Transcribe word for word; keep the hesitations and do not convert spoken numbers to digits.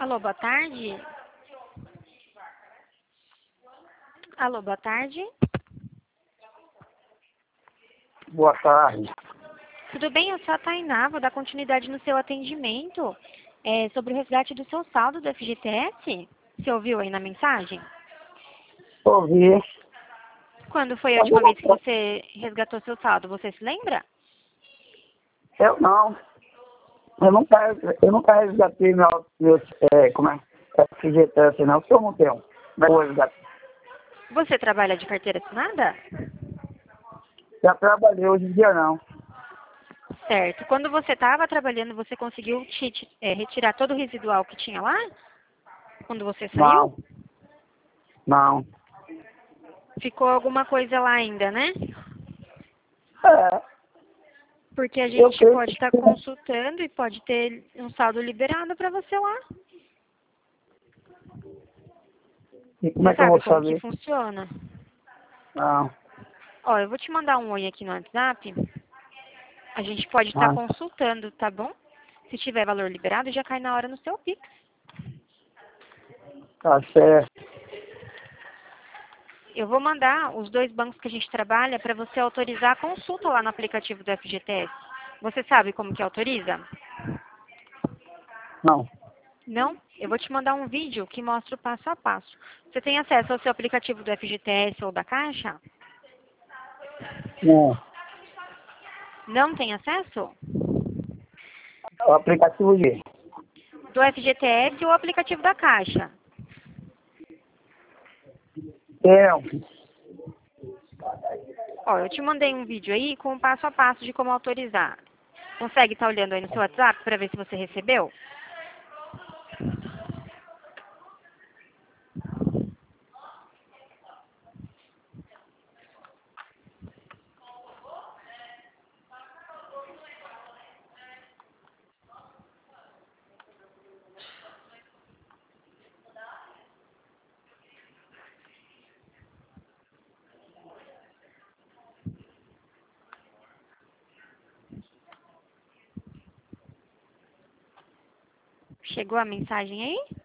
Alô, boa tarde. Alô, boa tarde. Boa tarde. Tudo bem? Eu sou a Tainá, vou dar continuidade no seu atendimento é, sobre o resgate do seu saldo do F G T S. Você ouviu aí na mensagem? Ouvi. Quando foi a última vez que você resgatou seu saldo? Você se lembra? Eu não. Eu nunca, eu nunca resgatei meu, meu é, como é, F G T S, não, porque eu não tenho. Mas eu vou resgatar. Você trabalha de carteira assinada? Já trabalhei, hoje em dia não. Certo. Quando você estava trabalhando, você conseguiu te, te- é, retirar todo o residual que tinha lá? Quando você saiu? Não. Não. Ficou alguma coisa lá ainda, né? É, Porque a eu gente creio pode que estar sim. consultando e pode ter um saldo liberado para você lá. E como é Você que eu vou sabe como que saber? funciona? Não. Ó, eu vou te mandar um oi aqui no WhatsApp. A gente pode estar Ah, consultando, tá bom? Se tiver valor liberado, já cai na hora no seu Pix. tá certo. Eu vou mandar os dois bancos que a gente trabalha para você autorizar a consulta lá no aplicativo do F G T S. Você sabe como que autoriza? Não. Não? Eu vou te mandar um vídeo que mostra o passo a passo. Você tem acesso ao seu aplicativo do F G T S ou da Caixa? Não. Não tem acesso? O aplicativo de Do F G T S ou o aplicativo da Caixa? Tenho. Ó, eu te mandei um vídeo aí com o passo a passo de como autorizar. Consegue estar olhando aí no seu WhatsApp para ver se você recebeu? Chegou a mensagem aí?